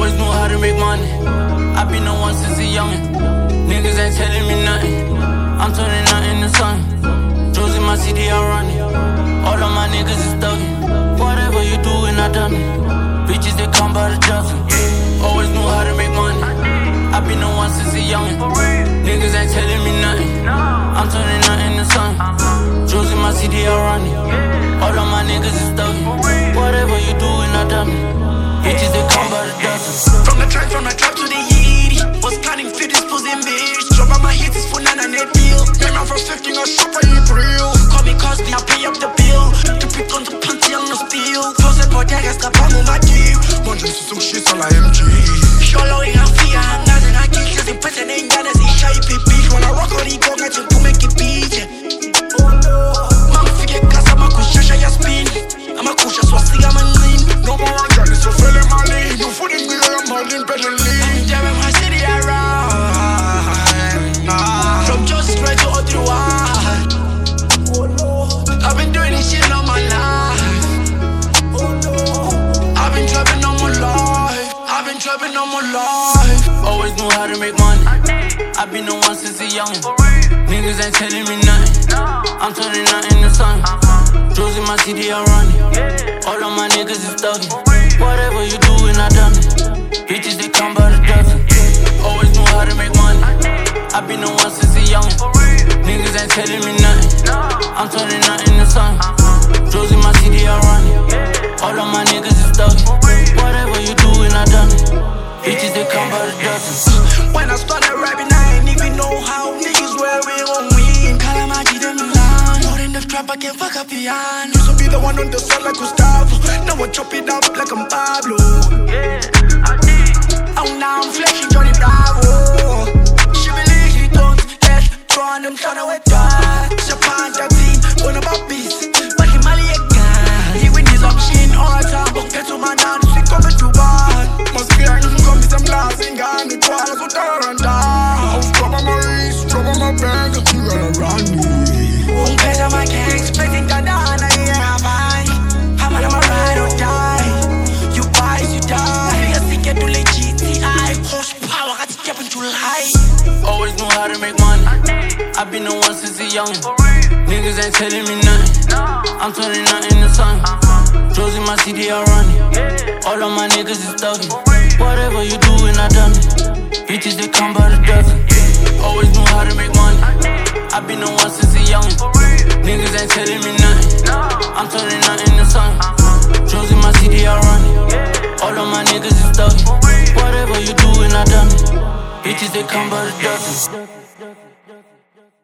Always knew how to make money. I been the one since a youngin'. Niggas ain't telling me nothing. I'm turning nothing to something. Drugs in my city, I run it. All of my niggas is thuggin'. Whatever you do, and I done it. Bitches, they come by the dozen. Always knew how to make money. I been the one since a youngin'. Niggas ain't telling me nothing. I'm turning nothing to something. Drugs in my city, I run it. All of my niggas is thuggin'. Whatever you do, and I done it. Bitches, they come by the dozen. From the trap to the Yeti. Was planning for this pussy bitch. Drop on my hits, it's for none net deal. Make my first 15, I shop I eat real. Call me Cosby, I pay up the bill. To pick on the panty, I'm no steal. Close the board, I got pas mon matif. Moi, je suis son shit sur la MG. Solo in a fia, ngaze na kisha. Zipete nengane, zishai pipi. Wanna rock on the gong, I just to make it beat. Mama fige kasa, makusha ya spin. Ama kusha swasi, I'm a lean. No more one got this, so feeling my lean. You footing me, I'm holding pedally. I'm jamming my city around. From just straight to Ottawa. I've been doing this shit all my life. I've been trapping all my life. I've been trapping all my life. Always knew how to make money. I been the one since a youngin'. Niggas ain't telling me nothing. I'm turning nothing to something. Drugs in my city, I run it. All of my niggas is thuggin'. Whatever you do, and I done it. Bitches, they come by the dozen. Always knew how to make money. I been the one since a youngin'. Niggas ain't telling me nothing. I'm turning nothing to something. Drugs in my city, I run it. All of my niggas is thuggin'. Whatever you do, and I done it. Bitches, they come by the dozen. When I started rapping, I ain't even know how niggas were we gon' win. Kalamaji them Milan. More in the trap, I can fuck up piano. Used to be the one on the side like Gustavo. Now I chop it up like I'm Pablo. Oh, now I'm flexing Johnny Bravo. She believes he don't let Tron them tryna wet die. Japan that team, one of my beats. But he Mali again. He win his option all the time. But get to my dance, he coming too bad. Must be I can come with some blasting gun. The twirl go down and down. Drop on my wrist, drop on my back. You gotta run me. Won't pay on my gangs, spending the night. Yeah, I'm fine. I'm on my ride or die. You buy, you die. I think I do like GTI. Horsepower, I step into life. Always knew how to make money. I been the one since a youngin'. Niggas ain't telling me nothing. I'm turning nothing to something. Drugs in my city, I run it. All of my niggas is thuggin'. Whatever you do, and I done it. Bitches, they come by the dozen. Always knew how to make money. I been the one since a youngin'. Niggas ain't telling me nothing. I'm turning nothing to something. Drugs in my city, I run it. All of my niggas is thuggin'. Whatever you do, and I done it. Bitches, they come by the dozen.